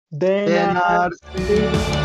De De nada. Narcis.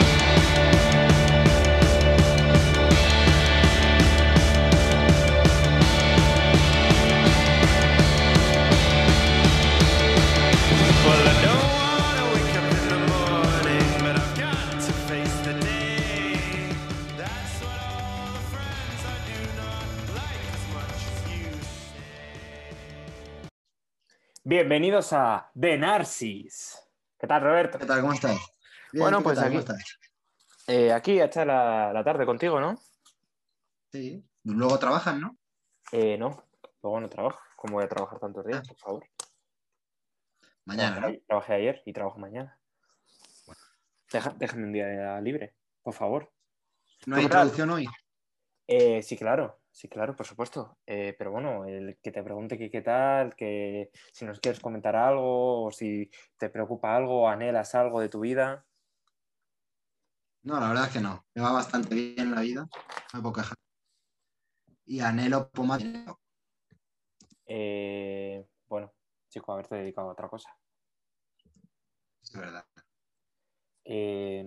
Well, I don't wanna wake up in the morning, but I've got to face the day. That's what all the friends I do not like as much as you say. Bienvenidos a The Narcis. ¿Qué tal, Roberto? ¿Qué tal? ¿Cómo estás? Bien, Bueno, ¿tú qué pues tal? ¿Cómo aquí, estás? aquí a echar la tarde contigo, ¿no? Sí. Luego trabajas, ¿no? No, luego no trabajo. ¿Cómo voy a trabajar tantos días, Ah, por favor? mañana, ¿no? Trabajé ayer y trabajo mañana. Déjame un día libre, por favor. ¿No ¿Tú hay qué tal? introducción hoy? Sí, claro, por supuesto. Pero bueno, el que te pregunte que qué tal, que si nos quieres comentar algo, o si te preocupa algo, anhelas algo de tu vida. No, la verdad es que no. Me va bastante bien la vida. No me puedo quejar. Y anhelo por más dinero. Bueno, chico, haberte dedicado a otra cosa. Es verdad. Eh,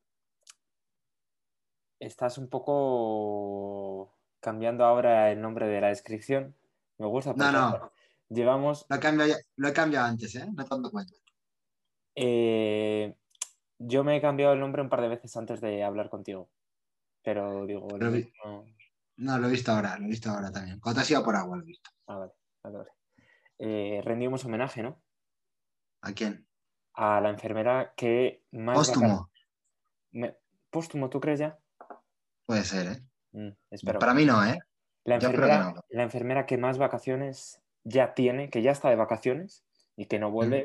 Estás un poco cambiando ahora el nombre de la descripción. Me gusta No, porque no. llevamos... Lo he cambiado antes, ¿eh? No te das cuenta. eh, yo me he cambiado el nombre un par de veces antes de hablar contigo, pero digo, el Lo mío vi- no... No, lo he visto ahora. Lo he visto ahora también. Cuando te has ido por agua, lo he visto. Ah, vale, vale, vale. Rendimos homenaje, ¿no? ¿A quién? A la enfermera que más Póstumo. me- Póstumo, ¿tú crees ya? Puede ser, ¿eh? Espero que Para no. mí no, ¿eh? Yo espero que no. La enfermera que más vacaciones ya tiene, que ya está de vacaciones y que no ¿Mm? vuelve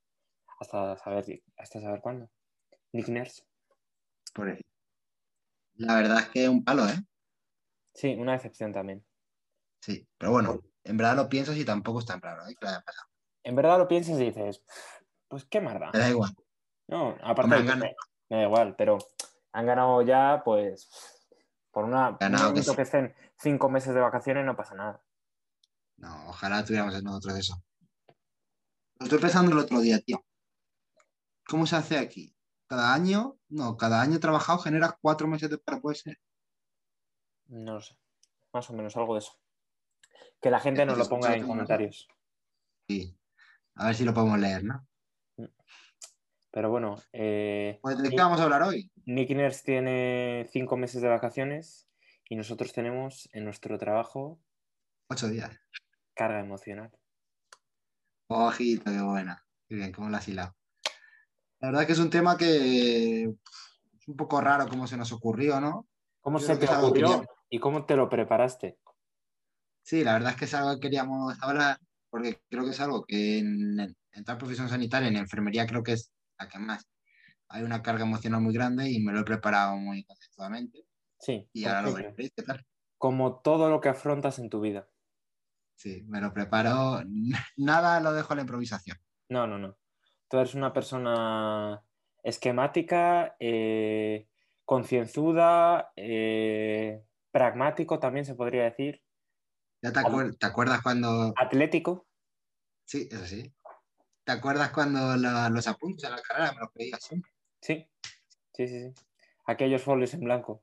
hasta saber cuándo. Nick Nurse. Por ahí. La verdad es que es un palo, ¿eh? Sí, una decepción también. Sí. Pero bueno, en verdad lo piensas y tampoco es tan raro, ¿eh? Que la haya pasado. En verdad lo piensas y dices, pues qué Te marda. da igual. No, aparte Hombre, de han que ganado. me da igual, pero han ganado ya, pues, por un Ganado que momento sí. que estén 5 meses de vacaciones no pasa nada. No, ojalá tuviéramos nosotros eso. Lo estoy pensando el otro día, tío. ¿Cómo se hace aquí? Cada año, no, cada año trabajado generas 4 meses de paro, puede ser. No lo sé. Más o menos algo de eso. Que la gente nos lo Eso ponga lo en tengo una cosa. comentarios. Sí. A ver si lo podemos leer, ¿no? Pero bueno, Pues, ¿de qué vamos a hablar hoy? Nick Nurse tiene 5 meses de vacaciones y nosotros tenemos en nuestro trabajo 8 días. carga emocional. Ojito, qué buena. Qué bien, cómo la has hilado. La verdad que es un tema que es un poco raro cómo se nos ocurrió, ¿no? ¿Cómo Yo se creo que te es algo que ocurrió queríamos. y cómo te lo preparaste? Sí, la verdad es que es algo que queríamos hablar porque creo que es algo que en tal profesión sanitaria, en enfermería, creo que es la que más. Hay una carga emocional muy grande y me lo he preparado muy conceptualmente Sí, y como ahora lo siempre. veréis, ¿qué tal? Como todo lo que afrontas en tu vida. Sí, me lo preparo, nada lo dejo a la improvisación. No, no, no. Tú eres una persona esquemática, concienzuda, pragmático también se podría decir, ¿Ya at- te acuerdas cuando, atlético. sí, eso sí, te acuerdas cuando los apuntes a la carrera me los pedías siempre? Sí, sí, sí, sí. Aquellos folios en blanco.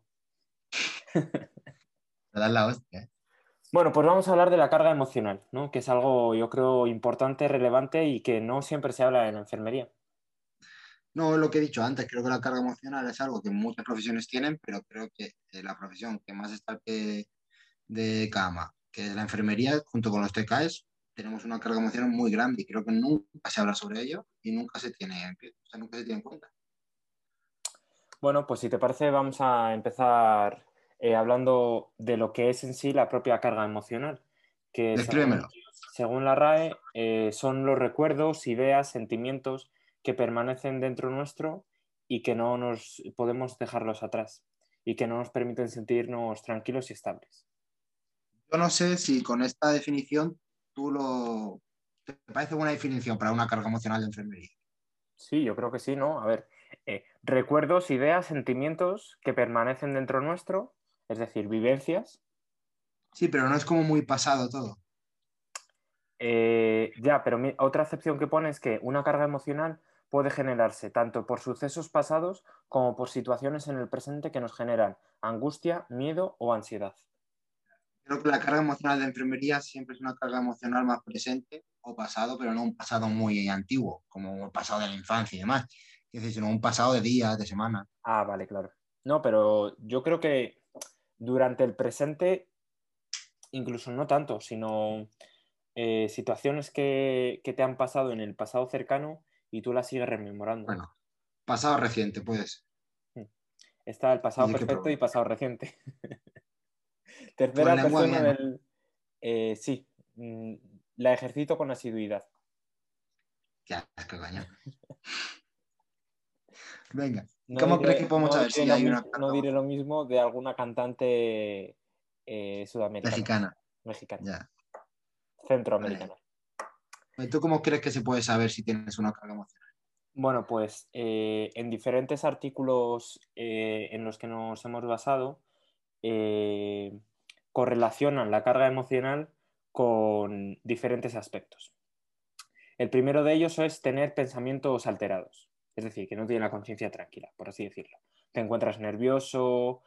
Me das la hostia, ¿eh? Bueno, pues vamos a hablar de la carga emocional, ¿no? Que es algo, yo creo, importante, relevante y que no siempre se habla en la enfermería. No, lo que he dicho antes, creo que la carga emocional es algo que muchas profesiones tienen, pero creo que la profesión que más está al pie de cama, que es la enfermería, junto con los TKs, tenemos una carga emocional muy grande y creo que nunca se habla sobre ello y nunca se tiene o sea, nunca se tiene en cuenta. Bueno, pues si te parece, vamos a empezar hablando de lo que es en sí la propia carga emocional, que Descríbemelo. según la RAE son los recuerdos, ideas, sentimientos que permanecen dentro nuestro y que no nos podemos dejarlos atrás y que no nos permiten sentirnos tranquilos y estables. Yo no sé si con esta definición ¿te parece buena definición para una carga emocional de enfermería? Sí, yo creo que sí, ¿no? A ver, recuerdos, ideas, sentimientos que permanecen dentro nuestro, es decir, vivencias. Sí, pero no es como muy pasado todo. Ya, pero otra acepción que pone es que una carga emocional puede generarse tanto por sucesos pasados como por situaciones en el presente que nos generan angustia, miedo o ansiedad. Creo que la carga emocional de enfermería siempre es una carga emocional más presente o pasado, pero no un pasado muy antiguo, como el pasado de la infancia y demás. Es decir, sino un pasado de días, de semanas. Ah, vale, claro. No, pero yo creo que durante el presente, incluso no tanto, sino situaciones que te han pasado en el pasado cercano y tú las sigues rememorando. Bueno, pasado reciente, pues. Está el pasado ¿Y qué perfecto y problema? pasado reciente. Tú en Tercera lengua persona bien, ¿no? del... sí, la ejercito con asiduidad. Qué asco, coño. Venga. ¿Y No cómo crees que diré, podemos no saber diré si lo hay una mismo, no carga diré lo emocional mismo de alguna cantante sudamericana, mexicana? mexicana, Ya. Vale. centroamericana. ¿Tú cómo crees que se puede saber si tienes una carga emocional? Bueno, pues en diferentes artículos en los que nos hemos basado, eh, correlacionan la carga emocional con diferentes aspectos. El primero de ellos es tener pensamientos alterados, es decir, que no tiene la conciencia tranquila, por así decirlo. Te encuentras nervioso,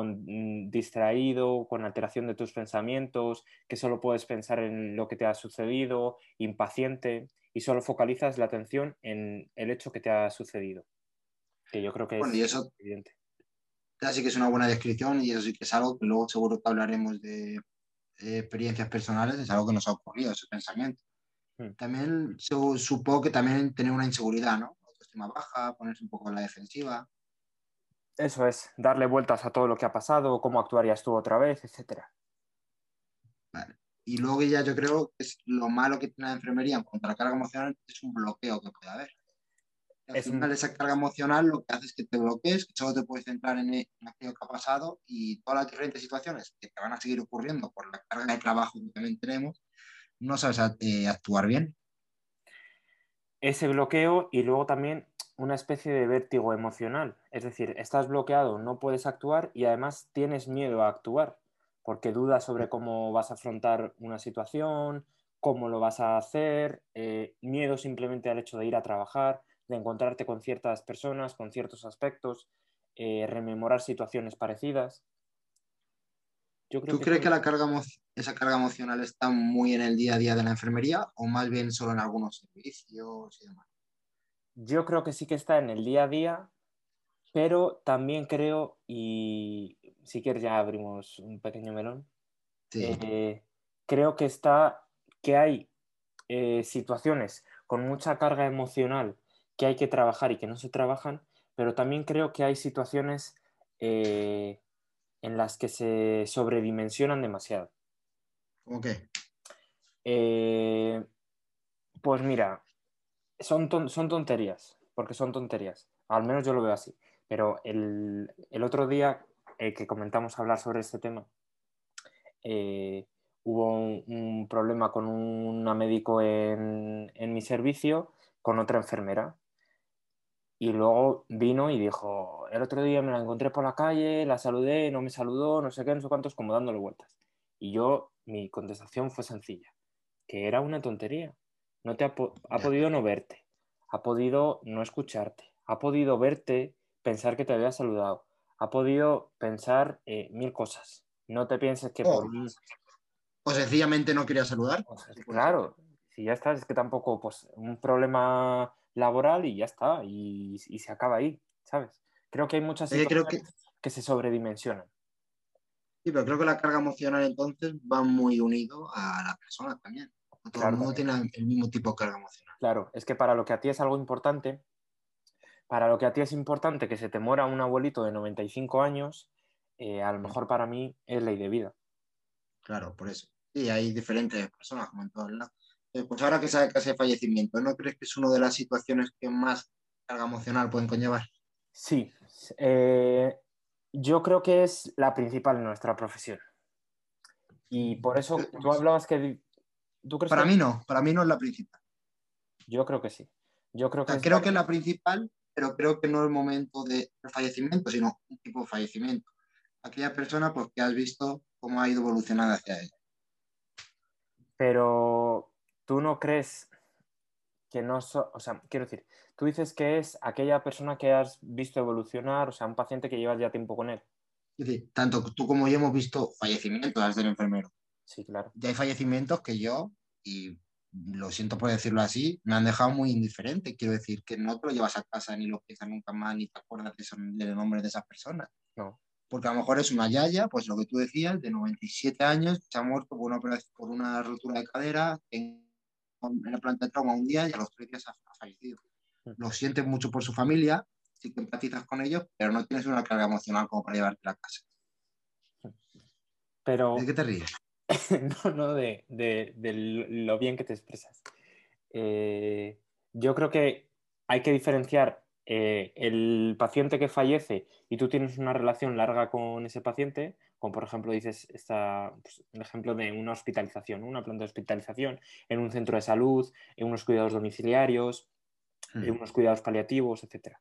distraído, con alteración de tus pensamientos, que solo puedes pensar en lo que te ha sucedido, impaciente, y solo focalizas la atención en el hecho que te ha sucedido, que yo creo que Bueno, y es eso evidente. ya sí que es una buena descripción y eso sí que es algo que luego seguro que hablaremos de experiencias personales, es algo que nos ha ocurrido, ese pensamiento. Mm. También supongo que también tener una inseguridad, ¿no? Autoestima baja, ponerse un poco en la defensiva. Eso es, darle vueltas a todo lo que ha pasado, cómo actuarías tú otra vez, etcétera. Vale. Y luego ya yo creo que es lo malo que tiene la enfermería en cuanto a la carga emocional es un bloqueo que puede haber. Al Es final un, esa carga emocional lo que hace es que te bloquees, que solo te puedes centrar en aquello que ha pasado y todas las diferentes situaciones que te van a seguir ocurriendo por la carga de trabajo que también tenemos, no sabes actuar bien. ese bloqueo y luego también una especie de vértigo emocional. Es decir, estás bloqueado, no puedes actuar y además tienes miedo a actuar porque dudas sobre cómo vas a afrontar una situación, cómo lo vas a hacer, miedo simplemente al hecho de ir a trabajar, de encontrarte con ciertas personas, con ciertos aspectos, rememorar situaciones parecidas. Yo creo ¿Tú que crees todo que eso. esa carga emocional está muy en el día a día de la enfermería o más bien solo en algunos servicios y demás? Yo creo que sí que está en el día a día, pero también creo, y si quieres ya abrimos un pequeño melón, Sí. eh, creo que está, que hay situaciones con mucha carga emocional que hay que trabajar y que no se trabajan, pero también creo que hay situaciones eh, en las que se sobredimensionan demasiado. ¿Cómo qué? Eh, pues mira, son tonterías, porque son tonterías. Al menos yo lo veo así. Pero el otro día que comentamos hablar sobre este tema, eh, hubo un problema con una médico en mi servicio con otra enfermera. Y luego vino y dijo, el otro día me la encontré por la calle, la saludé, no me saludó, no sé qué, no sé cuántos, como dándole vueltas. Y yo, mi contestación fue sencilla, que era una tontería. No te ha Ya. podido no verte, ha podido no escucharte, ha podido verte, pensar que te había saludado, ha podido pensar mil cosas. No te pienses que por O, un... o sencillamente no quería saludar. O sea, Sí, puede ser. claro, si ya está, es que tampoco, pues, un problema laboral y ya está, y se acaba ahí, ¿sabes? Creo que hay muchas Es que creo situaciones que, que se sobredimensionan. sí, pero creo que la carga emocional entonces va muy unido a la persona también. No todo el Claro, mundo también. tiene el mismo tipo de carga emocional. Claro, es que para lo que a ti es algo importante, para lo que a ti es importante que se te muera un abuelito de 95 años, a lo mejor para mí es ley de vida. Claro, por eso. Sí, hay diferentes personas, como en todos lados. Pues ahora que sabe que ese fallecimiento, ¿no crees que es una de las situaciones que más carga emocional pueden conllevar? Sí, eh, yo creo que es la principal en nuestra profesión. Y por eso tú hablabas que... ¿Tú crees que...? Para mí no es la principal. Yo creo que sí. Yo creo O que sea, es la... creo que es la principal, pero creo que no es el momento de fallecimiento, sino un tipo de fallecimiento. Aquella persona pues, que has visto cómo ha ido evolucionando hacia ella. Pero tú no crees, que no, o sea, quiero decir, tú dices que es aquella persona que has visto evolucionar, o sea, un paciente que llevas ya tiempo con él. Es decir, tanto tú como yo hemos visto fallecimientos al ser enfermero. Sí, claro. Ya hay fallecimientos que yo, y lo siento por decirlo así, me han dejado muy indiferente. Quiero decir que no te lo llevas a casa ni lo piensas nunca más, ni te acuerdas del nombre de esas personas. No. Porque a lo mejor es una yaya, pues lo que tú decías, de 97 años, se ha muerto por una operación, por una rotura de cadera en la planta de trauma un día y a los 3 días ha fallecido. Mm. Lo sientes mucho por su familia, sí que empatizas con ellos, pero no tienes una carga emocional como para llevarte a casa. Pero ¿De qué te ríes? no de lo bien que te expresas. Yo creo que hay que diferenciar el paciente que fallece y tú tienes una relación larga con ese paciente, como por ejemplo dices pues, el ejemplo de una hospitalización, una planta de hospitalización en un centro de salud, en unos cuidados domiciliarios, en unos cuidados paliativos, etc.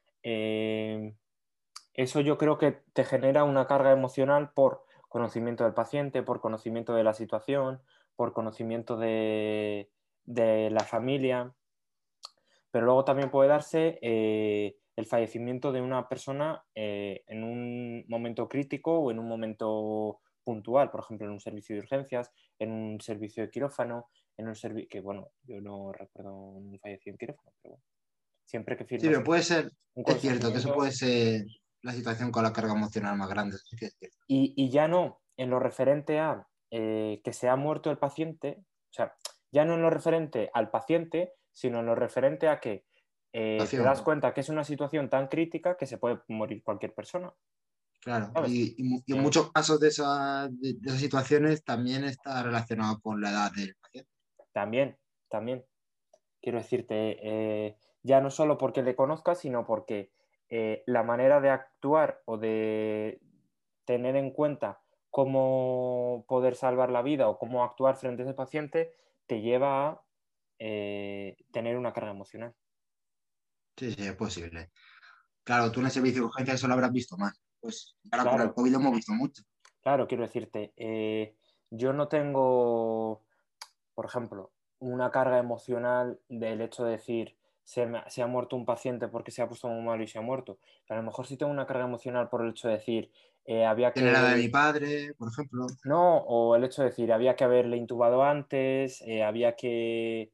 Eso yo creo que te genera una carga emocional por conocimiento del paciente, por conocimiento de la situación, por conocimiento de la familia, pero luego también puede darse el fallecimiento de una persona en un momento crítico o en un momento puntual, por ejemplo, en un servicio de urgencias, en un servicio de quirófano, en un servicio que, bueno, yo no recuerdo un fallecido en quirófano, pero bueno, siempre que Sí, firmas pero puede ser, un es cierto que eso consentimiento. puede ser la situación con la carga emocional más grande. Sí que es cierto. Y ya no en lo referente a que se ha muerto el paciente, o sea, ya no en lo referente al paciente, sino en lo referente a que te das Situación, cuenta que es una situación tan crítica que se puede morir cualquier persona, claro. ¿sabes? Y en muchos casos de esas situaciones también está relacionado con la edad del paciente. También, también, quiero decirte, ya no solo porque le conozcas, sino porque la manera de actuar o de tener en cuenta cómo poder salvar la vida o cómo actuar frente a ese paciente te lleva a tener una carga emocional. Sí, sí, es posible. Claro, tú en el servicio de urgencia eso lo habrás visto más. Pues ahora con el Claro, COVID lo hemos visto mucho. claro, quiero decirte, yo no tengo, por ejemplo, una carga emocional del hecho de decir se ha muerto un paciente porque se ha puesto muy malo y se ha muerto. Pero a lo mejor sí tengo una carga emocional por el hecho de decir había Tiene la edad de que, mi padre, por ejemplo. no, o el hecho de decir había que haberle intubado antes, había que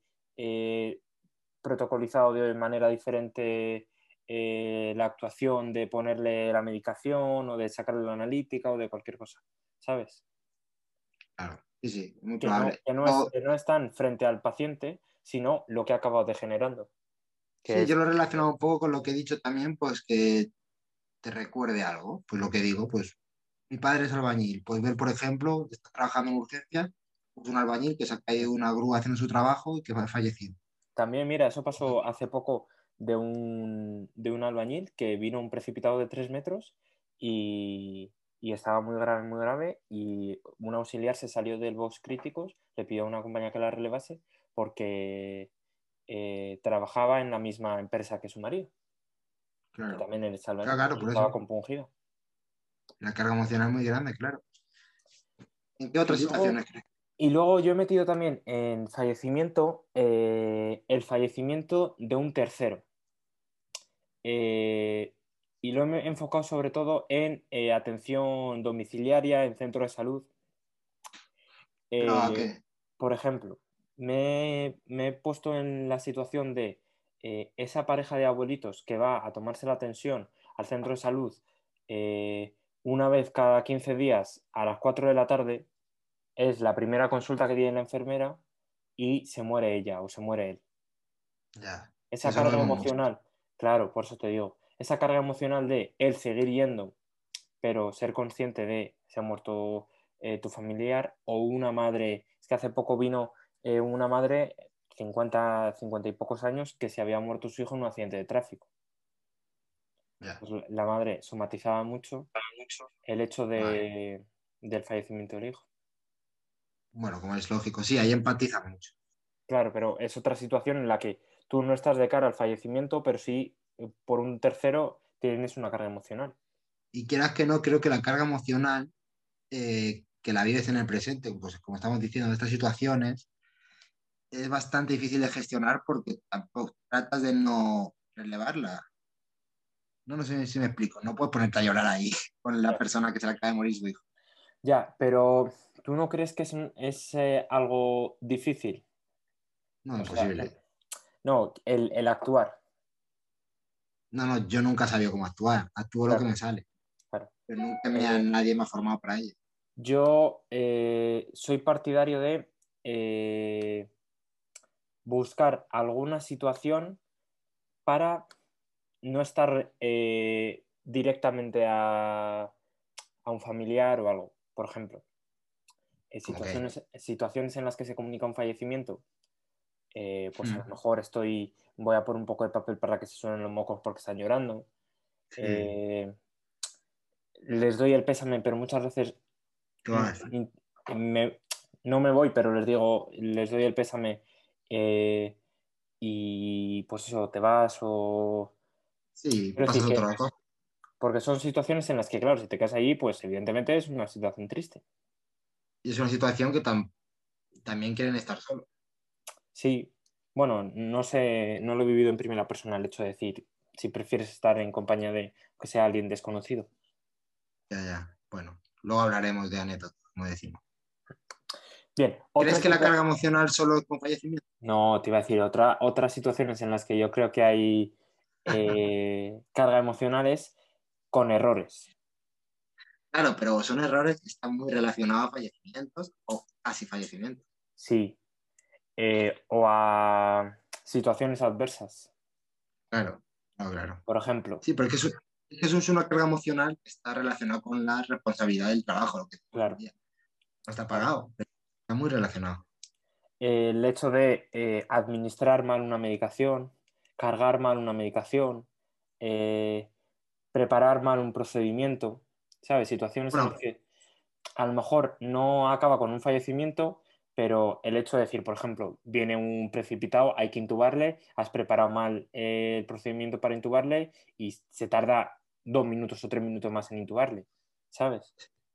protocolizado de manera diferente la actuación de ponerle la medicación o de sacarle la analítica o de cualquier cosa, ¿sabes? Claro, sí, sí, muy Que no, probable. que no están frente al paciente, sino lo que ha acabado degenerando, que Sí, yo es, lo he relacionado un poco con lo que he dicho también, pues que te recuerde algo. Pues lo que digo, pues mi padre es albañil. Pues ver, por ejemplo, que está trabajando en urgencias, pues un albañil que se ha caído de una grúa haciendo su trabajo y que ha fallecido. también, mira, eso pasó hace poco de un albañil que vino un precipitado de 3 metros y estaba muy grave y un auxiliar se salió del box críticos, le pidió a una compañía que la relevase porque trabajaba en la misma empresa que su marido, que Claro, también es claro, albañil claro, y por eso. estaba compungido. La carga emocional es muy grande, claro. ¿En qué Y otras luego, situaciones crees? y luego yo he metido también en fallecimiento el fallecimiento de un tercero. Eh, y lo he enfocado sobre todo en atención domiciliaria, en centro de salud. ¿Pero a Eh, qué? por ejemplo, me he puesto en la situación de esa pareja de abuelitos que va a tomarse la atención al centro de salud una vez cada 15 días a las 4 de la tarde. Es la primera consulta que tiene la enfermera y se muere ella o se muere él. Ya, sí, Esa eso lo carga vemos mucho. emocional, claro, por eso te digo, esa carga emocional de él seguir yendo, pero ser consciente de se ha muerto tu familiar o una madre, es que hace poco vino una madre, 50 y pocos años, que se había muerto su hijo en un accidente de tráfico. Ya, Pues la madre somatizaba mucho el hecho vale. del fallecimiento del hijo. Bueno, como es lógico, sí, ahí empatiza mucho. Claro, pero es otra situación en la que tú no estás de cara al fallecimiento, pero sí por un tercero tienes una carga emocional. Y quieras que no, creo que la carga emocional que la vives en el presente, pues como estamos diciendo, de estas situaciones, es bastante difícil de gestionar porque tampoco tratas de no relevarla. No sé si me explico. No puedes ponerte a llorar ahí con la Ya. persona que se le acaba de morir su hijo. Ya, pero ¿tú no crees que es algo difícil? No, O sea, imposible. no, el actuar. No, yo nunca he sabido cómo actuar. Actúo lo que Claro, me sale. claro. Pero nunca Eh, nadie me ha formado para ello. yo soy partidario de buscar alguna situación para no estar directamente a un familiar o algo. Por ejemplo, Como que. situaciones en las que se comunica un fallecimiento, pues a lo Mm, mejor voy a poner un poco de papel para que se suenen los mocos porque están llorando. sí. Eh, Les doy el pésame, pero muchas veces ¿Qué mm, vas a decir? me- no me voy, pero les digo, les doy el pésame y pues eso, te vas o... Sí, Quiero decir pasas que, otra cosa. porque son situaciones en las que, claro, si te quedas allí, pues evidentemente es una situación triste. Y es una situación que también quieren estar solos. Sí, bueno, no sé, no lo he vivido en primera persona el hecho de decir si prefieres estar en compañía de que sea alguien desconocido. Ya. Bueno, luego hablaremos de anécdotas, como decimos. Bien, ¿Crees que la carga emocional solo es con fallecimiento? no, te iba a decir, otras situaciones en las que yo creo que hay carga emocionales con errores. Claro, pero son errores que están muy relacionados a fallecimientos o casi fallecimientos. Sí, o a situaciones adversas. Claro, claro. Por ejemplo, Sí, porque eso es una carga emocional que está relacionada con la responsabilidad del trabajo, lo que decimos hoy en claro, día. No está claro. pagado, pero está muy relacionado. El hecho de administrar mal una medicación, cargar mal una medicación, eh, preparar mal un procedimiento, ¿sabes? Situaciones en las Bueno, que a lo mejor no acaba con un fallecimiento, pero el hecho de decir, por ejemplo, viene un precipitado, hay que intubarle, has preparado mal el procedimiento para intubarle y se tarda 2 minutos o 3 minutos más en intubarle, ¿sabes?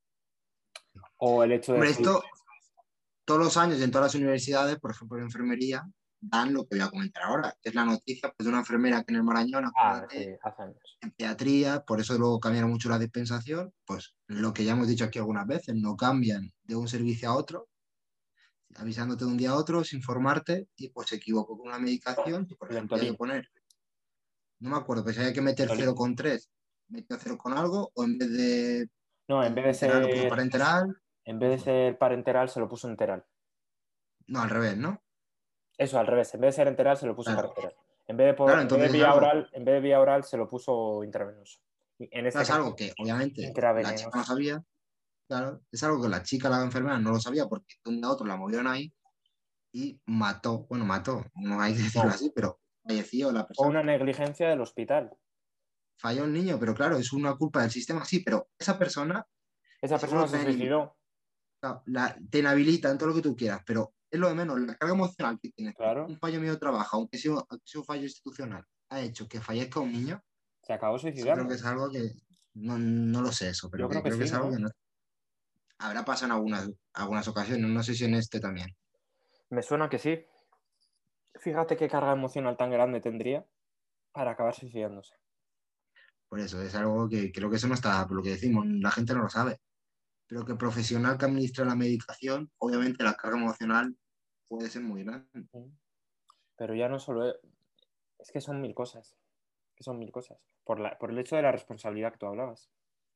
O el hecho de hombre, decir, esto todos los años y en todas las universidades, por ejemplo en enfermería, dan lo que voy a comentar ahora, que es la noticia pues, de una enfermera que en el Marañón, sí, acuérdate, hace años. en pediatría, por eso luego cambiaron mucho la dispensación, pues lo que ya hemos dicho aquí algunas veces, no cambian de un servicio a otro, avisándote de un día a otro, sin informarte, y pues se equivocó con una medicación, y por ejemplo hay que Ventolin. poner, no me acuerdo, pues si hay que meter Ventolin. 0,3, metió 0 con algo, o en vez de No, enteral lo puso parenteral, en vez ¿cómo de fue? ser parenteral, se lo puso enteral. No, al revés, ¿no? Eso, al revés, en vez de ser enteral, se lo puso Claro, parenteral. claro, En vez de entonces es algo, vía oral, se lo puso intravenoso. Y en este es algo caso, que obviamente la chica no intravenoso. sabía. Claro, es algo que la chica, la enfermera, no lo sabía porque de un día a otro la movieron ahí y mató, no hay que decirlo No, así, pero falleció la o persona. una negligencia del hospital. Falló el niño, pero claro, es una culpa del sistema, sí, pero esa persona Esa persona seguro se suicidó, te inhabilita en todo lo que tú quieras, pero es lo de menos, la carga emocional que tienes. claro, Un fallo mío de trabajo, aunque sea un fallo institucional, ha hecho que fallezca un niño, se acabó eso creo que suicidando. es algo que, no lo sé eso, Yo pero creo que que creo que sí, es algo ¿no? que no habrá pasado en algunas ocasiones, no sé si en este también. Me suena que sí. Fíjate qué carga emocional tan grande tendría para acabar suicidándose. Por eso, es algo que creo que eso no está, por lo que decimos, la gente no lo sabe. Pero que el profesional que administra la medicación, obviamente la carga emocional puede ser muy grande. Pero ya no solo es que son mil cosas. Que son mil cosas. Por el hecho de la responsabilidad que tú hablabas.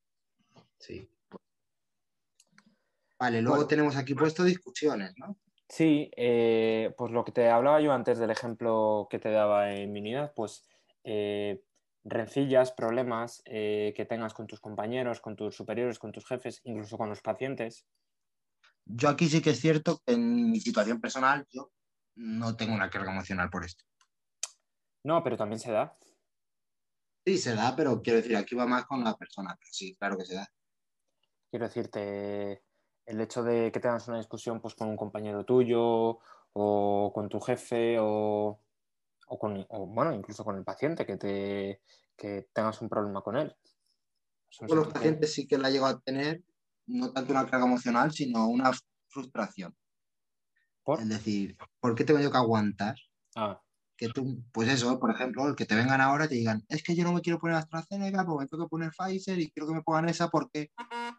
Sí. Vale, luego Bueno, tenemos aquí puesto discusiones, ¿no? sí, pues lo que te hablaba yo antes del ejemplo que te daba en mi unidad, pues rencillas, problemas que tengas con tus compañeros, con tus superiores, con tus jefes, incluso con los pacientes. Yo aquí sí que es cierto que en mi situación personal yo no tengo una carga emocional por esto. No, pero también se da. Sí, se da, pero quiero decir, aquí va más con la persona, pero sí, claro que se da. Quiero decirte, el hecho de que tengas una discusión pues, con un compañero tuyo o con tu jefe bueno, incluso con el paciente, que tengas un problema con él. Son Con los situaciones. pacientes sí que la llego a tener, no tanto una carga emocional, sino una frustración. ¿Por? Es decir, ¿por qué tengo yo que aguantar Ah, que tú, pues eso, por ejemplo, el que te vengan ahora y te digan, es que yo no me quiero poner AstraZeneca, porque me tengo que poner Pfizer y quiero que me pongan esa porque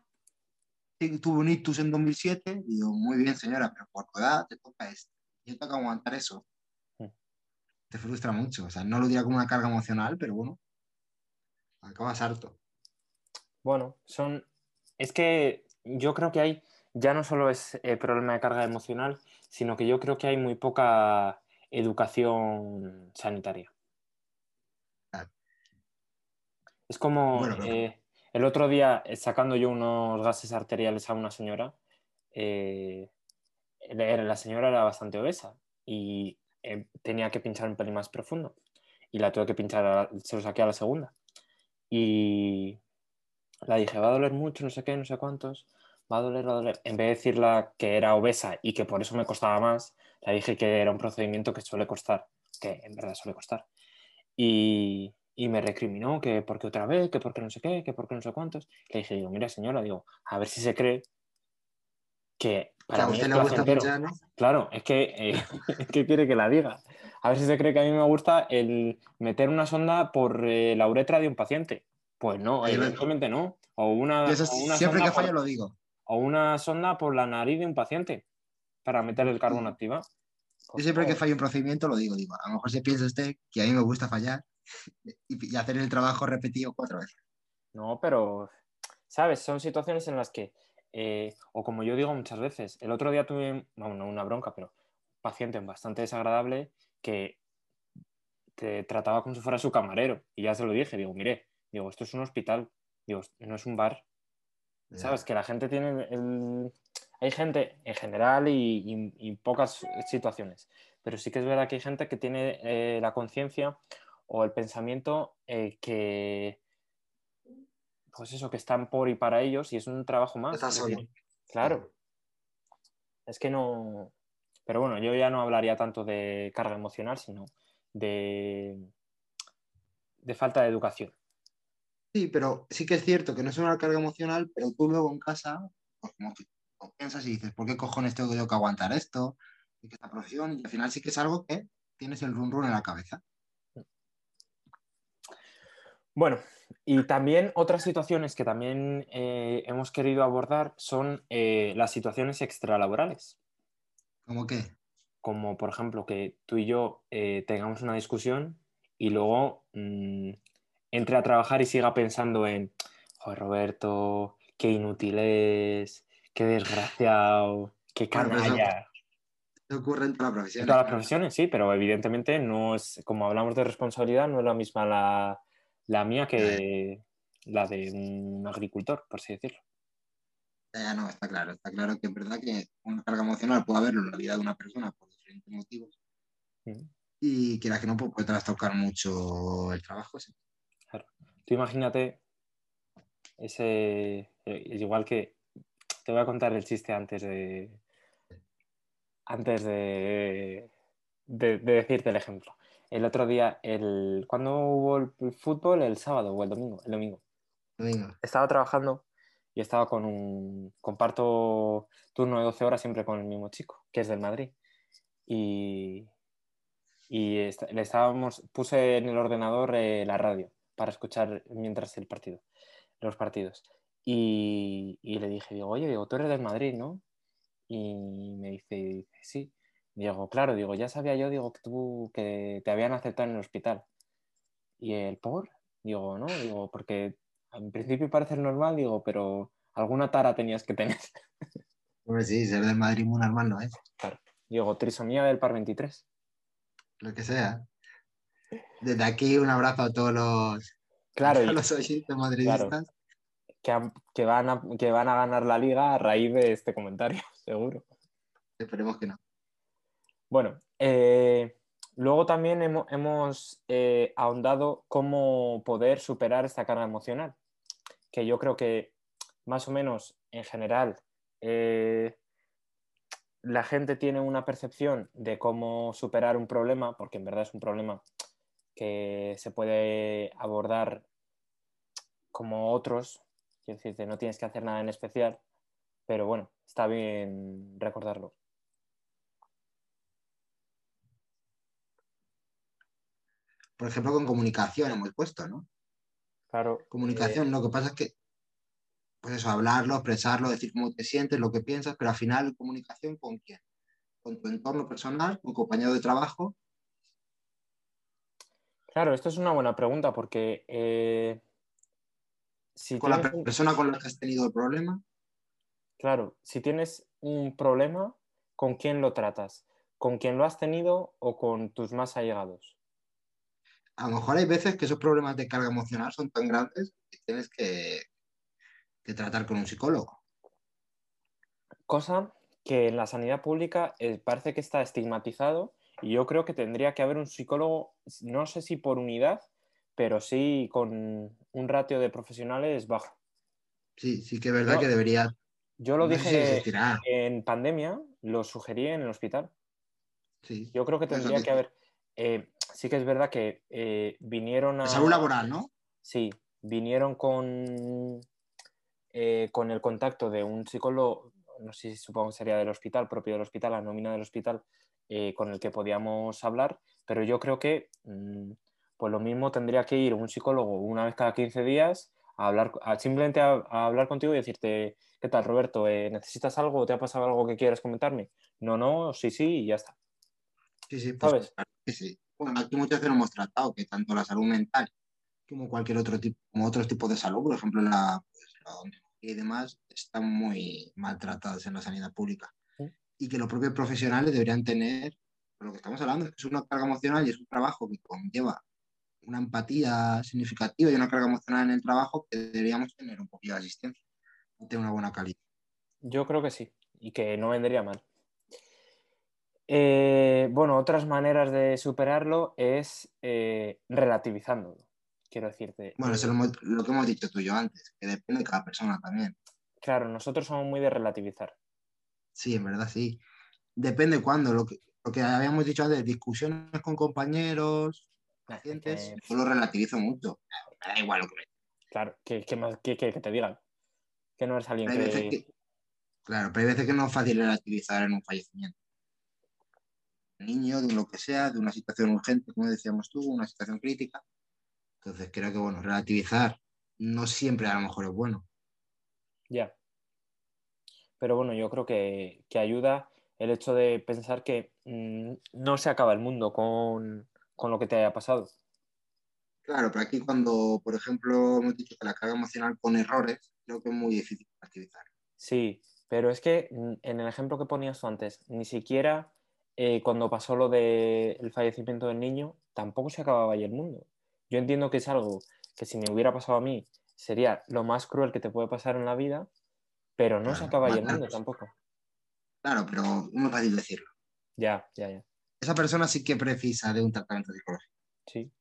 tuve un ictus en 2007? Y digo, muy bien, señora, pero por tu edad te toca esto. Yo tengo que aguantar eso. mm. Te frustra mucho. O sea, no lo diría como una carga emocional, pero bueno, acabas harto. Bueno, es que yo creo que hay, ya no solo es problema de carga emocional, sino que yo creo que hay muy poca educación sanitaria. Claro. Es como Bueno, pero el otro día sacando yo unos gases arteriales a una señora, eh, la señora era bastante obesa y tenía que pinchar un pelín más profundo y la tuve que pinchar, se lo saqué a la segunda y la dije, va a doler mucho, no sé qué, no sé cuántos, va a doler, va a doler. En vez de decirla que era obesa y que por eso me costaba más, la dije que era un procedimiento que suele costar, que en verdad suele costar. Y me recriminó que porque otra vez, que porque no sé qué, que porque no sé cuántos. Le dije, digo, mira señora, digo, a ver si se cree que que para a mí usted es le gusta placentero. pinchar, ¿no? Claro, es que, ¿qué quiere que la diga? A ver si se cree que a mí me gusta el meter una sonda por la uretra de un paciente. Pues no, Yo, evidentemente no. yo eso O una siempre sonda que fallo lo digo. o una sonda por la nariz de un paciente para meter el carbón activa. Yo Pues siempre que no, fallo un procedimiento lo digo. Digo, a lo mejor se piensa usted que a mí me gusta fallar y hacer el trabajo repetido 4 veces. no, pero, ¿sabes? Son situaciones en las que, o como yo digo muchas veces, el otro día tuve, bueno, no una bronca, pero un paciente bastante desagradable que te trataba como si fuera su camarero. Y ya se lo dije, digo, mire, digo, esto es un hospital, digo, no es un bar. ¿Sabes? Ya. Que la gente tiene Hay gente en general y pocas situaciones, pero sí que es verdad que hay gente que tiene la conciencia o el pensamiento que, pues eso, que están por y para ellos y es un trabajo más. Estás Es solo. decir, Sí. claro, es que no... Pero bueno, yo ya no hablaría tanto de carga emocional, sino de, de falta de educación. Sí, pero sí que es cierto que no es una carga emocional, pero tú luego en casa, pues como que piensas y dices, ¿por qué cojones tengo yo que aguantar esto? Y que esta profesión, y al final sí que es algo que tienes el run run en la cabeza. Bueno, y también otras situaciones que también hemos querido abordar son las situaciones extralaborales, ¿Cómo qué? como por ejemplo que tú y yo tengamos una discusión y luego entre a trabajar y siga pensando en, joder, Roberto, qué inútil es, qué desgraciado, qué Bueno, pero eso canalla. ocurre en todas las En profesiones, todas las claro. profesiones, sí, pero evidentemente no es, como hablamos de responsabilidad, no es la misma la mía Ya, ya, que la de un agricultor, por así decirlo. ya, no, está claro. Está claro que es verdad que una carga emocional puede haberlo en la vida de una persona por diferentes motivos Mm, y quieras que no, pues puede trastocar mucho el trabajo. Sí. claro. Tú imagínate es igual que te voy a contar el chiste antes de decirte el ejemplo. El otro día, ¿cuándo hubo el fútbol? ¿El sábado o el domingo? El domingo. Venga, Estaba trabajando y estaba comparto turno de 12 horas siempre con el mismo chico, que es del Madrid. Y, puse en el ordenador la radio para escuchar mientras los partidos. Y le dije, digo, oye, digo, tú eres del Madrid, ¿no? Y me dice, sí. Digo, claro, digo, ya sabía yo, digo, que te habían aceptado en el hospital. ¿Y el por? Digo, no, digo, porque en principio parece normal, digo, pero alguna tara tenías que tener. hombre, sí, ser del Madrid muy normal no es, Claro. Digo, trisomía del par 23. lo que sea. Desde aquí un abrazo a Claro, todos los oyentes claro, madridistas. que van a ganar la liga a raíz de este comentario, seguro. Esperemos que no. Bueno, luego también hemos ahondado cómo poder superar esta carga emocional, que yo creo que más o menos en general la gente tiene una percepción de cómo superar un problema, porque en verdad es un problema que se puede abordar como otros, quiero decirte, no tienes que hacer nada en especial, pero bueno, está bien recordarlo. por ejemplo, con comunicación hemos puesto, ¿no? Claro, Comunicación, lo que pasa es que, pues eso, hablarlo, expresarlo, decir cómo te sientes, lo que piensas, pero al final, comunicación ¿con quién? Con tu entorno personal, con compañero de trabajo. claro, esto es una buena pregunta porque si Con la tienes un, persona con la que has tenido el problema. claro, si tienes un problema, ¿con quién lo tratas? ¿Con quién lo has tenido o con tus más allegados? A lo mejor hay veces que esos problemas de carga emocional son tan grandes que tienes que tratar con un psicólogo. Cosa que en la sanidad pública parece que está estigmatizado y yo creo que tendría que haber un psicólogo, no sé si por unidad, pero sí con un ratio de profesionales bajo. Sí, sí que es verdad que Yo, debería, yo lo no sé si dije existirá, en pandemia, lo sugerí en el hospital. sí. Yo creo que Eso tendría que haber, sí que es verdad que vinieron de a, salud laboral, ¿no? sí, vinieron con el contacto de un psicólogo, no sé si supongo que sería del hospital, propio del hospital, la nómina del hospital, con el que podíamos hablar, pero yo creo que pues lo mismo tendría que ir un psicólogo una vez cada 15 días a hablar, simplemente a hablar contigo y decirte, ¿qué tal, Roberto? ¿Necesitas algo? ¿Te ha pasado algo que quieras comentarme? No, no, sí, sí, y ya está. Sí, sí, pues ¿Sabes? claro que sí. Bueno, aquí muchas veces lo hemos tratado, que tanto la salud mental como cualquier otro tipo, como otros tipos de salud, por ejemplo, la odontología y demás, están muy maltratadas en la sanidad pública. Y que los propios profesionales deberían tener, por lo que estamos hablando, es una carga emocional y es un trabajo que conlleva una empatía significativa y una carga emocional en el trabajo que deberíamos tener un poquito de asistencia, tener una buena calidad. Yo creo que sí, y que no vendría mal. Bueno, otras maneras de superarlo es relativizándolo. Quiero decirte, Bueno, eso lo que hemos dicho tú y yo antes, que depende de cada persona también. claro, nosotros somos muy de relativizar. Sí, en verdad sí. Depende cuándo, lo que habíamos dicho antes, discusiones con compañeros, Es pacientes, que, yo lo relativizo mucho. Me da igual lo que me... claro, ¿qué más que te digan? Que no eres alguien Pero hay veces que... que, claro, pero hay veces que no es fácil relativizar en un fallecimiento. Un niño, de lo que sea, de una situación urgente, como decíamos tú, una situación crítica. Entonces creo que, bueno, relativizar no siempre a lo mejor es bueno. Ya, pero bueno, yo creo que ayuda el hecho de pensar que no se acaba el mundo con lo que te haya pasado. Claro, pero aquí cuando, por ejemplo, hemos dicho que la carga emocional con errores, creo que es muy difícil relativizar. Sí, pero es que en el ejemplo que ponías tú antes, ni siquiera cuando pasó lo del fallecimiento del niño, tampoco se acababa ahí el mundo. Yo entiendo que es algo que si me hubiera pasado a mí sería lo más cruel que te puede pasar en la vida, pero no se Claro, acaba ahí el matar, mundo tampoco. claro, pero es muy fácil decirlo. Ya, ya, ya. Esa persona sí que precisa de un tratamiento psicológico. Sí.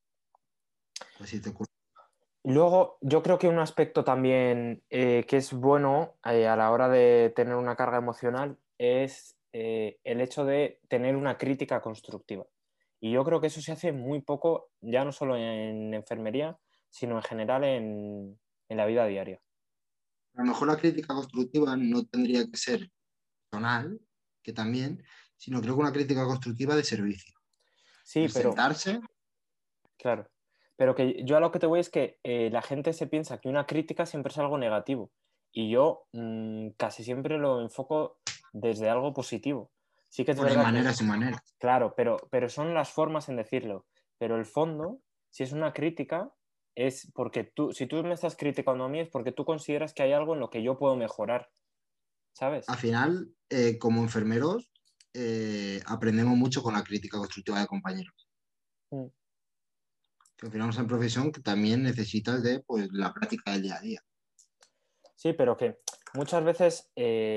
Pues sí te ocurre. Luego, yo creo que un aspecto también que es bueno a la hora de tener una carga emocional es el hecho de tener una crítica constructiva. Y yo creo que eso se hace muy poco, ya no solo en enfermería, sino en general en la vida diaria. A lo mejor la crítica constructiva no tendría que ser personal, que también, sino creo que una crítica constructiva de servicio. Sí, El pero, sentarse, claro, pero que yo a lo que te voy es que la gente se piensa que una crítica siempre es algo negativo. Y yo casi siempre lo enfoco desde algo positivo. Sí que es bueno, hay verdad que maneras y maneras. claro, pero son las formas en decirlo. Pero el fondo, si es una crítica, es porque tú, si tú me estás criticando a mí, es porque tú consideras que hay algo en lo que yo puedo mejorar, ¿sabes? Al final, como enfermeros, aprendemos mucho con la crítica constructiva de compañeros. Mm. Que al final es una profesión que también necesitas de pues, la práctica del día a día. Sí, pero que muchas veces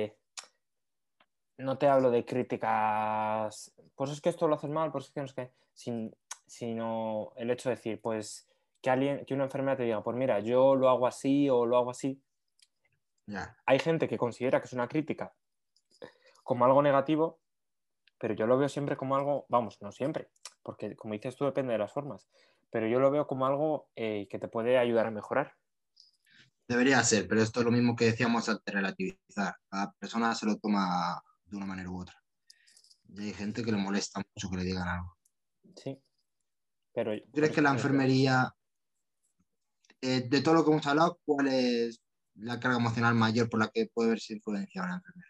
no te hablo de críticas, pues es que esto lo haces mal, pues es que no es que, sino el hecho de decir, pues que alguien, que una enfermera te diga, pues mira, yo lo hago así o lo hago así. Ya. Hay gente que considera que es una crítica como algo negativo, pero yo lo veo siempre como algo, vamos, no siempre, porque como dices tú depende de las formas, pero yo lo veo como algo que te puede ayudar a mejorar. Debería ser, pero esto es lo mismo que decíamos antes de relativizar. Cada persona se lo toma de una manera u otra. Y hay gente que le molesta mucho que le digan algo. Sí. Pero ¿Crees que la enfermería, de todo lo que hemos hablado, cuál es la carga emocional mayor por la que puede verse influenciada la enfermera?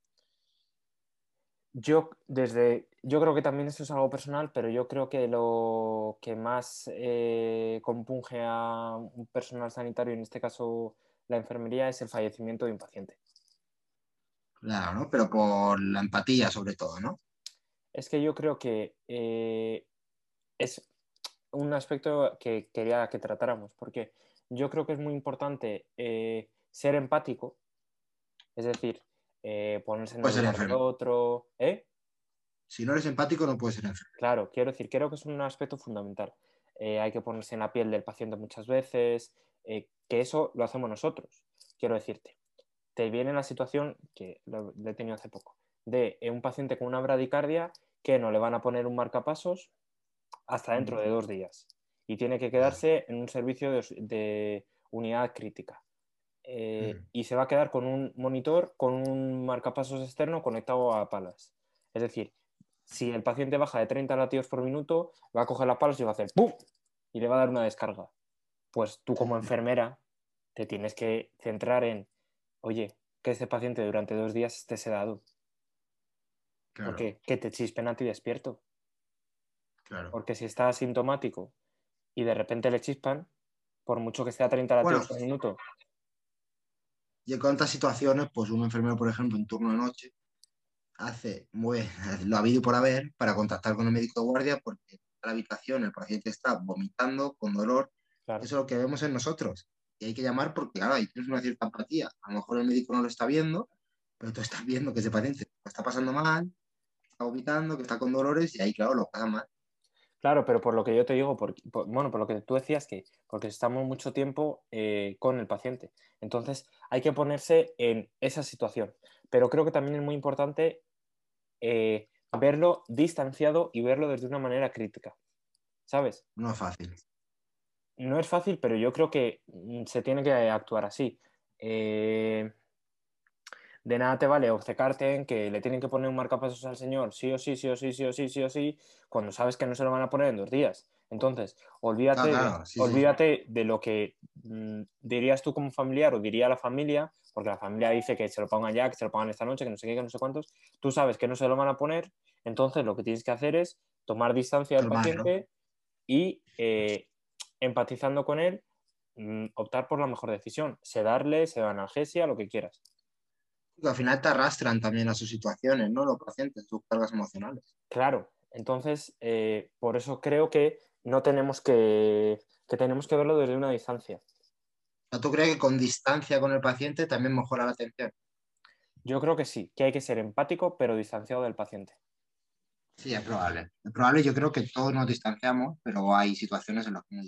yo creo que también esto es algo personal, pero yo creo que lo que más compunge a un personal sanitario, en este caso la enfermería, es el fallecimiento de un paciente. Claro, ¿no? Pero por la empatía sobre todo, ¿no? Es que yo creo que es un aspecto que quería que tratáramos, porque yo creo que es muy importante ser empático, es decir, ponerse en el Puede ser lugar del enfermero. otro, ¿eh? Si no eres empático, no puedes ser enfermero. Claro, quiero decir, creo que es un aspecto fundamental. Hay que ponerse en la piel del paciente muchas veces, que eso lo hacemos nosotros. Quiero decirte, te viene la situación, que lo he tenido hace poco, de un paciente con una bradicardia que no le van a poner un marcapasos hasta dentro de 2 días y tiene que Claro. quedarse en un servicio de unidad crítica. Y se va a quedar con un monitor con un marcapasos externo conectado a palas. Es decir, si el paciente baja de 30 latidos por minuto, va a coger las palas y va a hacer ¡pum! Y le va a dar una descarga. Pues tú como enfermera te tienes que centrar en, oye, que este paciente durante 2 días esté sedado. Claro, Porque que te chispen a ti despierto. claro. Porque si está asintomático y de repente le chispan, por mucho que sea 30 latidos Bueno, por minuto, y en cuántas situaciones, pues un enfermero, por ejemplo, en turno de noche, mueve lo habido y por haber para contactar con el médico de guardia porque en la habitación el paciente está vomitando con dolor. claro. Eso es lo que vemos en nosotros. Y hay que llamar porque, claro, ahí tienes una cierta empatía. A lo mejor el médico no lo está viendo, pero tú estás viendo que ese paciente lo está pasando mal, que está vomitando, que está con dolores y ahí, claro, lo pasa mal. Claro, pero por lo que yo te digo, bueno, por lo que tú decías, que porque estamos mucho tiempo con el paciente. Entonces, hay que ponerse en esa situación. Pero creo que también es muy importante verlo distanciado y verlo desde una manera crítica, ¿sabes? No es fácil. No es fácil, pero yo creo que se tiene que actuar así. Eh, de nada te vale obcecarte en que le tienen que poner un marcapasos al señor, sí o sí, sí o sí, sí o sí, sí o sí, cuando sabes que no se lo van a poner en 2 días. Entonces, Claro, claro, sí, sí. olvídate de lo que dirías tú como familiar o diría la familia, porque la familia dice que se lo pongan ya, que se lo pongan esta noche, que no sé qué, que no sé cuántos. Tú sabes que no se lo van a poner, entonces lo que tienes que hacer es tomar distancia del Calmarlo. paciente y empatizando con él, optar por la mejor decisión, sedarle, analgesia, lo que quieras. Porque al final te arrastran también a sus situaciones, ¿no? Los pacientes, sus cargas emocionales. Claro, entonces por eso creo que no tenemos que tenemos que verlo desde una distancia. O sea, ¿tú crees que con distancia con el paciente también mejora la atención? Yo creo que sí, que hay que ser empático pero distanciado del paciente. Sí, es probable. Es probable, yo creo que todos nos distanciamos, pero hay situaciones en las que no.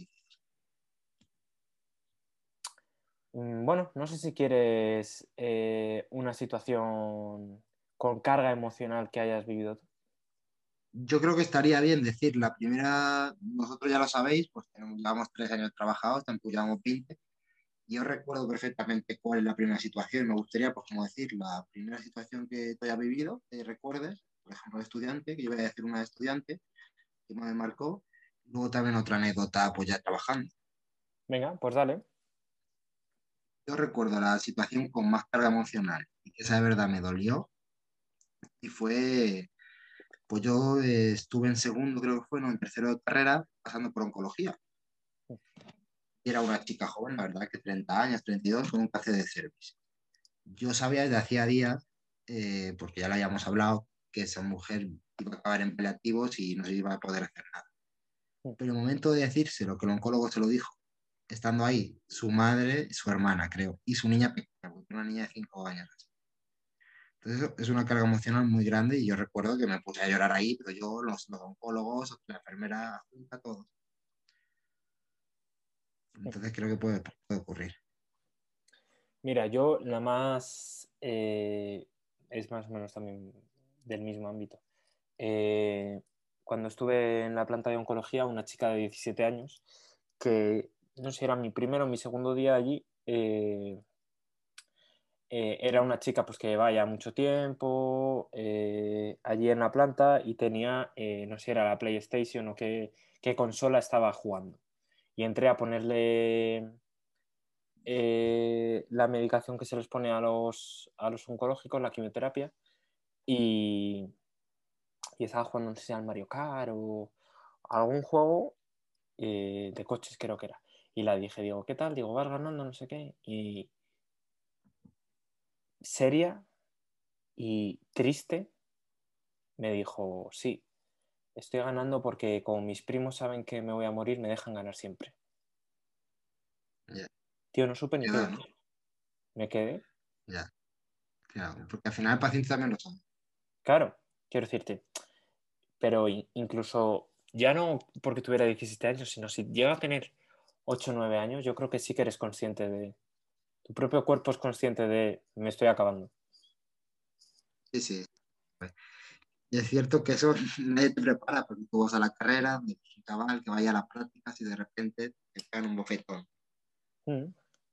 Bueno, no sé si quieres una situación con carga emocional que hayas vivido tú. Yo creo que estaría bien decir la primera, vosotros ya lo sabéis, pues llevamos 3 años trabajados, tanto llevamos 20. Yo recuerdo perfectamente cuál es la primera situación. Me gustaría, pues, como decir, la primera situación que tú hayas vivido, que recuerdes, por ejemplo, de estudiante, que yo voy a decir una de estudiante, que me marcó. Luego también otra anécdota, pues ya trabajando. Venga, pues dale. Yo recuerdo la situación con más carga emocional y que esa de verdad me dolió y fue, pues yo estuve en segundo, creo que fue, no, en tercero de carrera, pasando por oncología. Y era una chica joven, la verdad, que 30 años, 32, con un cáncer de cervix. Yo sabía desde hacía días, porque ya lo habíamos hablado, que esa mujer iba a acabar en paliativos y no se iba a poder hacer nada. Pero el momento de decírselo, que el oncólogo se lo dijo, estando ahí su madre, su hermana, creo, y su niña pequeña, porque una niña de 5 años. Entonces eso es una carga emocional muy grande y yo recuerdo que me puse a llorar ahí, pero yo, los oncólogos, la enfermera junta, todos. Entonces creo que puede ocurrir. Mira, yo nada más es más o menos también del mismo ámbito. Cuando estuve en la planta de oncología, una chica de 17 años, que no sé si era mi primero o mi segundo día allí, era una chica pues, que llevaba ya mucho tiempo allí en la planta y tenía, no sé si era la PlayStation o qué qué consola estaba jugando. Y entré a ponerle la medicación que se les pone a los oncológicos, la quimioterapia, y estaba jugando, no sé si al Mario Kart o algún juego de coches, creo que era. Y la dije, digo, ¿qué tal? Digo, vas ganando, no sé qué. Y seria y triste me dijo, sí, estoy ganando porque como mis primos saben que me voy a morir, me dejan ganar siempre. Ya, Tío, no supe ni qué queda, ¿no? decir. Me quedé. Ya, claro, porque al final el paciente también lo sabe. Claro, quiero decirte, pero incluso ya no porque tuviera 17 años, sino si llega a tener 8 o 9 años, yo creo que sí que eres consciente de... Tu propio cuerpo es consciente de me estoy acabando. Sí, sí. Y es cierto que eso nadie te prepara porque tú vas a la carrera, de un chaval que vaya a las prácticas y de repente te pegan un bofetón. Mm,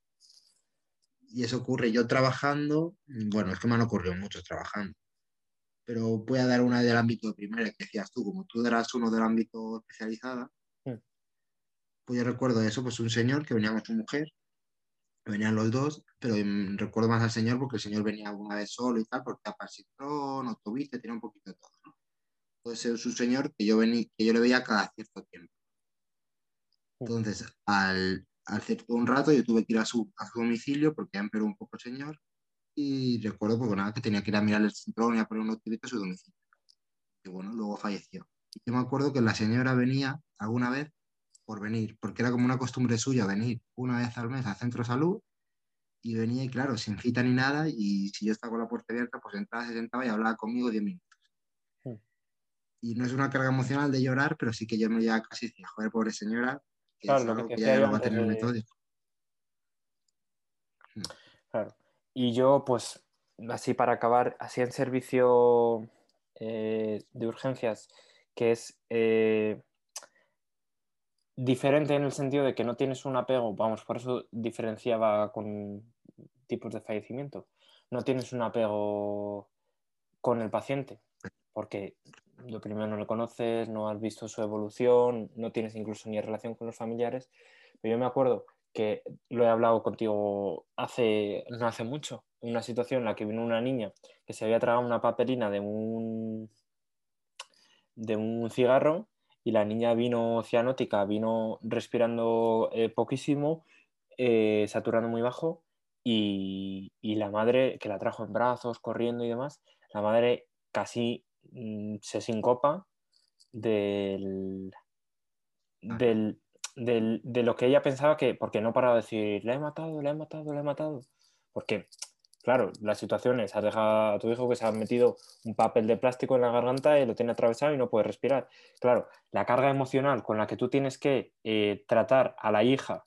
Y eso ocurre yo trabajando, bueno, es que me han ocurrido muchos trabajando, pero voy a dar una del ámbito de primaria que decías tú, como tú eras uno del ámbito especializado, mm, pues yo recuerdo eso, pues un señor que venía con su mujer, venían los dos, pero recuerdo más al señor porque el señor venía alguna vez solo y tal, porque capacitó, no tuviste, tenía un poquito de todo, ¿no? Entonces es un señor que yo le veía cada cierto tiempo. mm. Entonces, al cierto un rato, yo tuve que ir a su domicilio porque ya empeoró un poco el señor. Y recuerdo, pues nada, que tenía que ir a mirar el cinturón y a poner unos tiritos a su domicilio. Y bueno, luego falleció. Y yo me acuerdo que la señora venía alguna vez por venir, porque era como una costumbre suya venir una vez al mes al centro de salud y venía y claro, sin cita ni nada. Y si yo estaba con la puerta abierta, pues entraba, se sentaba y hablaba conmigo 10 minutos. Mm. Y no es una carga emocional de llorar, pero sí que yo me ya casi decía, joder, pobre señora, que Claro, es lo que algo te que ella decía ya yo lo va a antes tener de... metódico. Claro. Y yo, pues, así para acabar, así en servicio de urgencias, que es diferente en el sentido de que no tienes un apego, vamos, por eso diferenciaba con tipos de fallecimiento. No tienes un apego con el paciente, porque lo primero no le conoces, no has visto su evolución, no tienes incluso ni relación con los familiares. Pero yo me acuerdo que lo he hablado contigo no hace mucho, en una situación en la que vino una niña que se había tragado una papelina de un cigarro y la niña vino cianótica, vino respirando poquísimo, saturando muy bajo y la madre que la trajo en brazos, corriendo y demás, la madre casi se sincopa del, Claro. del, de lo que ella pensaba que, porque no paraba de decir, la he matado, la he matado, la he matado. Porque, claro, la situación es, has dejado a tu hijo que se ha metido un papel de plástico en la garganta y lo tiene atravesado y no puede respirar. Claro, la carga emocional con la que tú tienes que tratar a la hija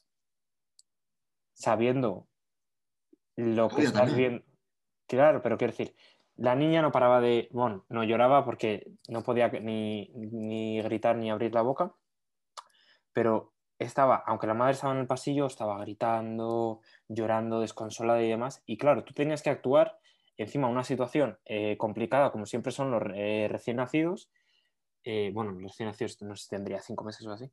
sabiendo lo que Obvio estás también. viendo. Claro, pero quiero decir, la niña no paraba de, bueno, no lloraba porque no podía ni gritar ni abrir la boca, pero estaba, aunque la madre estaba en el pasillo, estaba gritando, llorando, desconsolada y demás. Y claro, tú tenías que actuar encima de una situación complicada, como siempre son los recién nacidos. Bueno, los recién nacidos no sé si tendría 5 meses o así.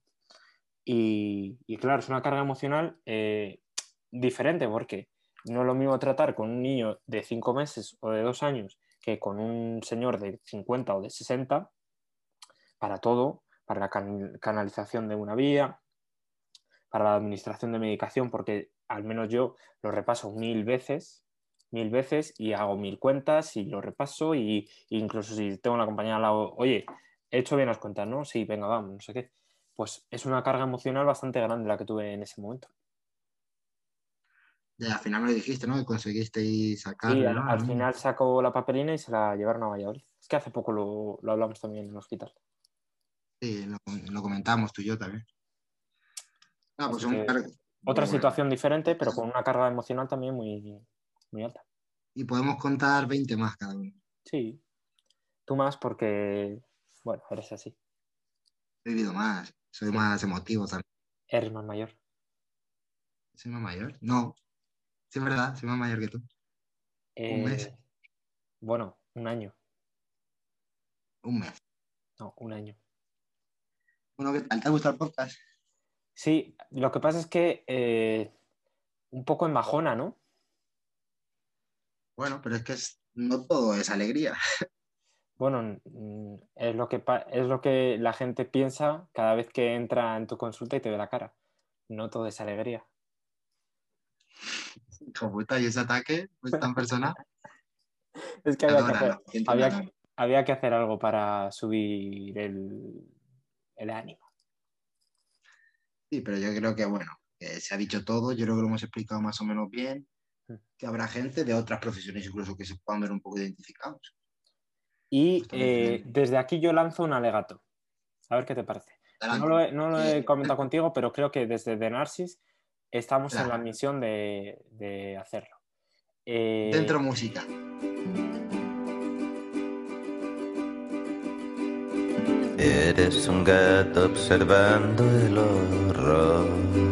Y claro, es una carga emocional diferente porque no es lo mismo tratar con un niño de 5 meses o de 2 años que con un señor de 50 o de 60 para todo, para la canalización de una vía, para la administración de medicación, porque al menos yo lo repaso 1000 veces y hago 1000 cuentas y lo repaso y incluso si tengo una compañera al lado, oye, he hecho bien las cuentas, ¿no? Sí, venga, vamos, no sé qué. Pues es una carga emocional bastante grande la que tuve en ese momento. Ya, al final me lo dijiste, ¿no? Que conseguisteis Sí, sacarle, ¿no? A al la niña. final sacó la papelina y se la llevaron a Valladolid. Es que hace poco lo hablamos también en el hospital. Sí, lo comentamos tú y yo también. Ah, pues Así son que muy otra buenas. situación diferente, pero con una carga emocional también muy alta. Y podemos contar 20 más cada uno. Sí, tú más porque, bueno, eres así. He vivido más, soy Sí, más emotivo también. eres más mayor. ¿Soy más mayor? No, sí es verdad, soy más mayor que tú. Un mes, Eh, bueno, un año. un mes. No, un año. Bueno, ¿qué tal? ¿Te gusta el podcast? Sí, lo que pasa es que un poco en bajona, ¿no? Bueno, pero es que no todo es alegría. Bueno, es lo que la gente piensa cada vez que entra en tu consulta y te ve la cara. No todo es alegría. Como puta, y ese ataque, pues tan personal, Es que te había que adoran, hacer, lo siento, te había, adoran. había que hacer algo para subir el ánimo. Sí, pero yo creo que, bueno, que se ha dicho todo, yo creo que lo hemos explicado más o menos bien, Mm. que habrá gente de otras profesiones incluso que se puedan ver un poco identificados. Y Pues también desde aquí yo lanzo un alegato. A ver qué te parece. No adelante. lo he comentado contigo, pero creo que desde The Narcis estamos en la Espera, misión de hacerlo. Eh, dentro música. Eres un gato observando el horror.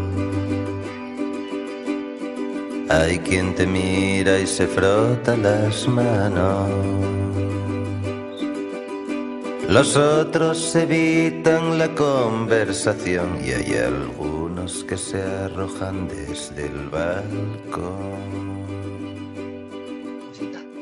Hay quien te mira y se frota las manos. Los otros evitan la conversación y hay algunos que se arrojan desde el balcón. Música.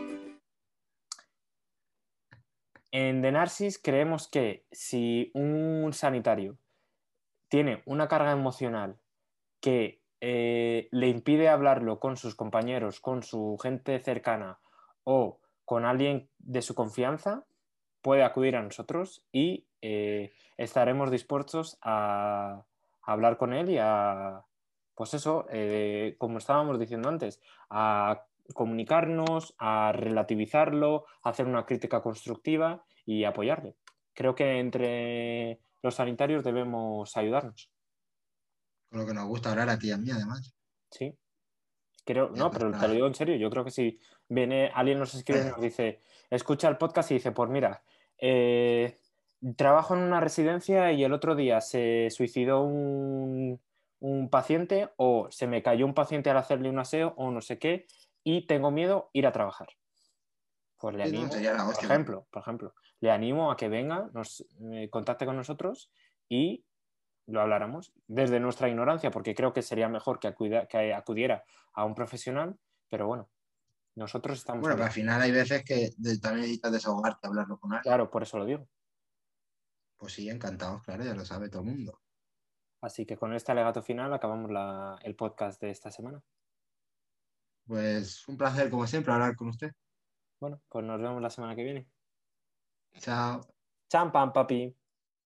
En The Narcis creemos que si un sanitario tiene una carga emocional que le impide hablarlo con sus compañeros, con su gente cercana o con alguien de su confianza, puede acudir a nosotros y estaremos dispuestos a hablar con él y a, pues eso, como estábamos diciendo antes, a comunicarnos, a relativizarlo, a hacer una crítica constructiva y apoyarle. Creo que entre los sanitarios debemos ayudarnos. Con lo que nos gusta hablar a ti y a mí, además. Sí, creo, Ya, no, pues pero te lo nada. digo en serio, yo creo que si viene alguien nos escribe y nos dice, escucha el podcast y dice, pues mira, trabajo en una residencia y el otro día se suicidó un paciente o se me cayó un paciente al hacerle un aseo o no sé qué y tengo miedo ir a trabajar. Pues le Sí, no, animo, sería la hostia. por ejemplo, le animo a que venga, nos contacte con nosotros y lo habláramos desde nuestra ignorancia, porque creo que sería mejor que acudiera a un profesional, pero bueno, nosotros estamos Bueno, pero al abiertos. final hay veces que también necesitas desahogarte, hablarlo con alguien. Claro, por eso lo digo. Pues sí, encantados, claro, ya lo sabe todo el mundo. Así que con este alegato final acabamos el podcast de esta semana. Pues un placer, como siempre, hablar con usted. Bueno, pues nos vemos la semana que viene. Chao. Cham, pam, papi.